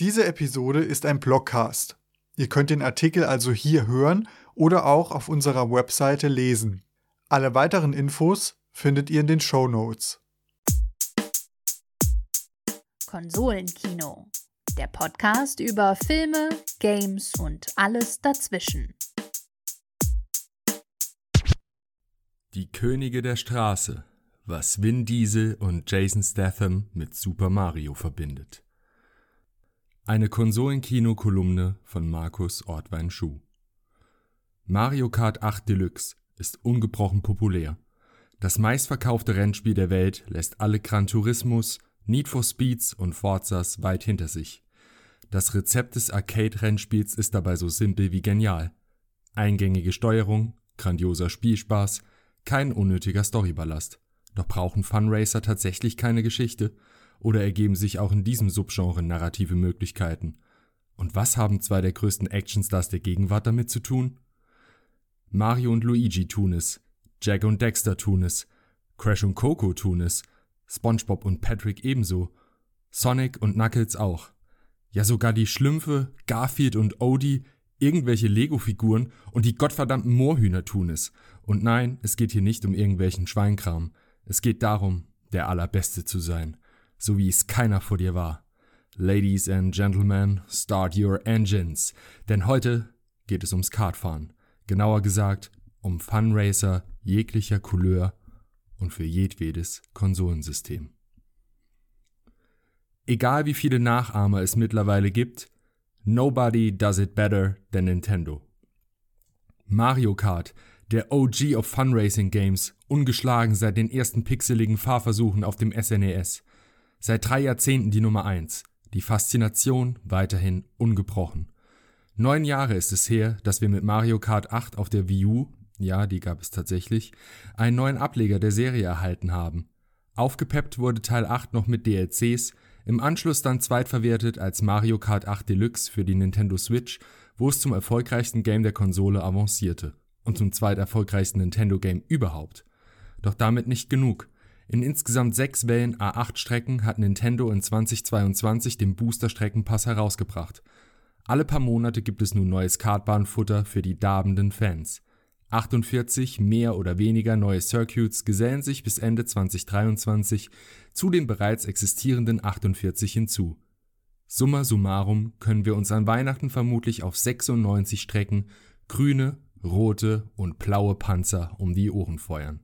Diese Episode ist ein Blogcast. Ihr könnt den Artikel also hier hören oder auch auf unserer Webseite lesen. Alle weiteren Infos findet ihr in den Shownotes. Konsolenkino, der Podcast über Filme, Games und alles dazwischen. Die Könige der Straße, was Vin Diesel und Jason Statham mit Super Mario verbindet. Eine Konsolenkino-Kolumne von Markus Ortwein-Schuh. Mario Kart 8 Deluxe ist ungebrochen populär. Das meistverkaufte Rennspiel der Welt lässt alle Gran Turismos, Need for Speeds und Forzas weit hinter sich. Das Rezept des Arcade-Rennspiels ist dabei so simpel wie genial. Eingängige Steuerung, grandioser Spielspaß, kein unnötiger Storyballast. Doch brauchen Funracer tatsächlich keine Geschichte? Oder ergeben sich auch in diesem Subgenre narrative Möglichkeiten? Und was haben zwei der größten Actionstars der Gegenwart damit zu tun? Mario und Luigi tun es, Jack und Dexter tun es, Crash und Coco tun es, SpongeBob und Patrick ebenso, Sonic und Knuckles auch. Ja, sogar die Schlümpfe, Garfield und Odie, irgendwelche Lego-Figuren und die gottverdammten Moorhühner tun es. Und nein, es geht hier nicht um irgendwelchen Schweinkram. Es geht darum, der Allerbeste zu sein, so wie es keiner vor dir war. Ladies and Gentlemen, start your engines, denn heute geht es ums Kartfahren. Genauer gesagt, um Funracer jeglicher Couleur und für jedwedes Konsolensystem. Egal wie viele Nachahmer es mittlerweile gibt, nobody does it better than Nintendo. Mario Kart, der OG of Funracing Games, ungeschlagen seit den ersten pixeligen Fahrversuchen auf dem SNES. Seit 3 Jahrzehnten die Nummer 1, die Faszination weiterhin ungebrochen. 9 Jahre ist es her, dass wir mit Mario Kart 8 auf der Wii U, ja, die gab es tatsächlich, einen neuen Ableger der Serie erhalten haben. Aufgepeppt wurde Teil 8 noch mit DLCs, im Anschluss dann zweitverwertet als Mario Kart 8 Deluxe für die Nintendo Switch, wo es zum erfolgreichsten Game der Konsole avancierte und zum zweiterfolgreichsten Nintendo-Game überhaupt. Doch damit nicht genug. In insgesamt 6 Wellen A8 Strecken hat Nintendo in 2022 den Booster-Streckenpass herausgebracht. Alle paar Monate gibt es nun neues Kartbahnfutter für die darbenden Fans. 48 mehr oder weniger neue Circuits gesellen sich bis Ende 2023 zu den bereits existierenden 48 hinzu. Summa summarum können wir uns an Weihnachten vermutlich auf 96 Strecken grüne, rote und blaue Panzer um die Ohren feuern.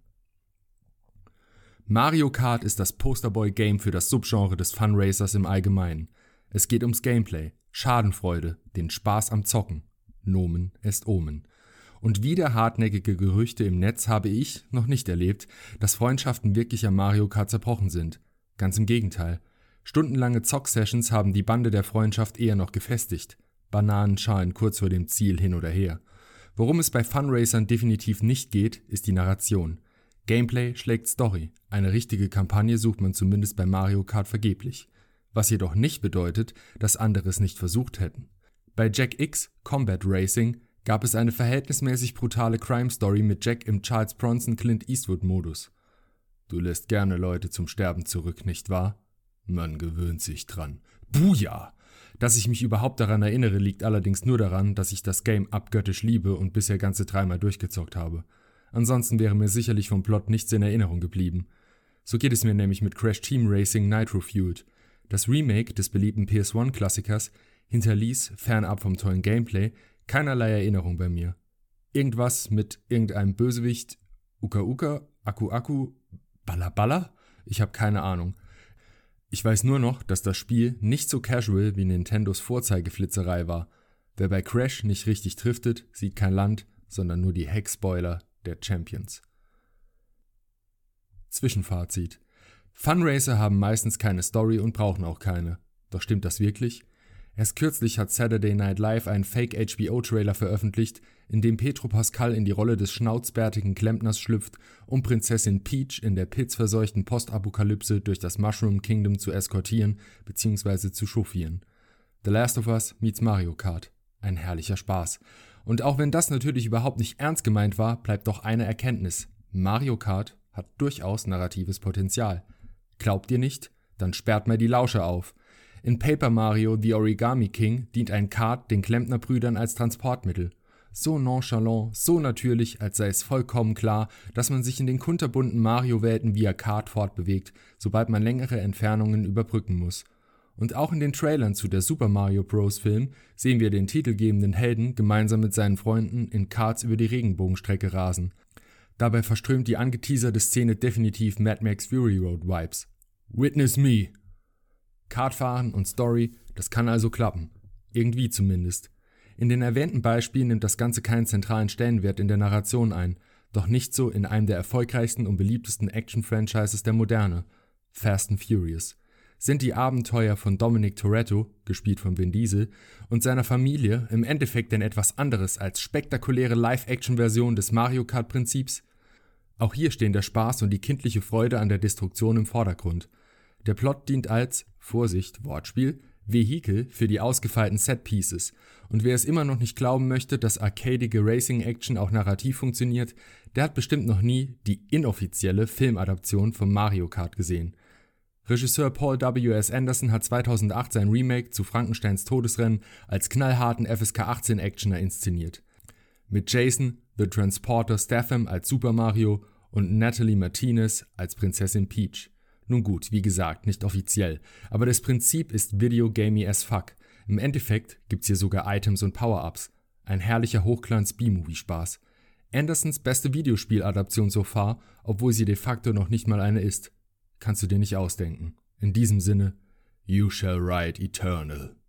Mario Kart ist das Posterboy-Game für das Subgenre des Funracers im Allgemeinen. Es geht ums Gameplay, Schadenfreude, den Spaß am Zocken. Nomen est Omen. Und wieder hartnäckige Gerüchte im Netz habe ich noch nicht erlebt, dass Freundschaften wirklich am Mario Kart zerbrochen sind. Ganz im Gegenteil. Stundenlange Zock-Sessions haben die Bande der Freundschaft eher noch gefestigt. Bananenschalen kurz vor dem Ziel hin oder her. Worum es bei Funracern definitiv nicht geht, ist die Narration. Gameplay schlägt Story. Eine richtige Kampagne sucht man zumindest bei Mario Kart vergeblich. Was jedoch nicht bedeutet, dass andere es nicht versucht hätten. Bei Jack X Combat Racing gab es eine verhältnismäßig brutale Crime-Story mit Jack im Charles Bronson-Clint Eastwood-Modus. Du lässt gerne Leute zum Sterben zurück, nicht wahr? Man gewöhnt sich dran. Buja! Dass ich mich überhaupt daran erinnere, liegt allerdings nur daran, dass ich das Game abgöttisch liebe und bisher ganze 3-mal durchgezockt habe. Ansonsten wäre mir sicherlich vom Plot nichts in Erinnerung geblieben. So geht es mir nämlich mit Crash Team Racing Nitro Fueled. Das Remake des beliebten PS1-Klassikers hinterließ, fernab vom tollen Gameplay, keinerlei Erinnerung bei mir. Irgendwas mit irgendeinem Bösewicht, Uka Uka, Aku Aku, Balla Balla? Ich habe keine Ahnung. Ich weiß nur noch, dass das Spiel nicht so casual wie Nintendos Vorzeigeflitzerei war. Wer bei Crash nicht richtig driftet, sieht kein Land, sondern nur die Heckspoiler der Champions. Zwischenfazit. Funracer haben meistens keine Story und brauchen auch keine. Doch stimmt das wirklich? Erst kürzlich hat Saturday Night Live einen Fake-HBO-Trailer veröffentlicht, in dem Pedro Pascal in die Rolle des schnauzbärtigen Klempners schlüpft, um Prinzessin Peach in der pilzverseuchten Postapokalypse durch das Mushroom Kingdom zu eskortieren bzw. zu chauffieren. The Last of Us meets Mario Kart. Ein herrlicher Spaß. Und auch wenn das natürlich überhaupt nicht ernst gemeint war, bleibt doch eine Erkenntnis. Mario Kart hat durchaus narratives Potenzial. Glaubt ihr nicht? Dann sperrt mal die Lauscher auf. In Paper Mario The Origami King dient ein Kart den Klempnerbrüdern als Transportmittel. So nonchalant, so natürlich, als sei es vollkommen klar, dass man sich in den kunterbunten Mario-Welten via Kart fortbewegt, sobald man längere Entfernungen überbrücken muss. Und auch in den Trailern zu der Super Mario Bros. Film sehen wir den titelgebenden Helden gemeinsam mit seinen Freunden in Karts über die Regenbogenstrecke rasen. Dabei verströmt die angeteaserte Szene definitiv Mad Max Fury Road Vibes. Witness me! Kartfahren und Story, das kann also klappen. Irgendwie zumindest. In den erwähnten Beispielen nimmt das Ganze keinen zentralen Stellenwert in der Narration ein, doch nicht so in einem der erfolgreichsten und beliebtesten Action-Franchises der Moderne, Fast and Furious. Sind die Abenteuer von Dominic Toretto, gespielt von Vin Diesel, und seiner Familie im Endeffekt denn etwas anderes als spektakuläre Live-Action-Version des Mario Kart-Prinzips? Auch hier stehen der Spaß und die kindliche Freude an der Destruktion im Vordergrund. Der Plot dient als, Vorsicht, Wortspiel, Vehikel für die ausgefeilten Set-Pieces, und wer es immer noch nicht glauben möchte, dass arcadige Racing-Action auch narrativ funktioniert, der hat bestimmt noch nie die inoffizielle Filmadaption von Mario Kart gesehen. Regisseur Paul W.S. Anderson hat 2008 sein Remake zu Frankensteins Todesrennen als knallharten FSK-18-Actioner inszeniert. Mit Jason The Transporter Statham als Super Mario und Natalie Martinez als Prinzessin Peach. Nun gut, wie gesagt, nicht offiziell, aber das Prinzip ist videogamey as fuck. Im Endeffekt gibt's hier sogar Items und Power-Ups. Ein herrlicher Hochglanz-B-Movie-Spaß. Andersons beste Videospieladaption so far, obwohl sie de facto noch nicht mal eine ist. Kannst du dir nicht ausdenken. In diesem Sinne, you shall ride eternal.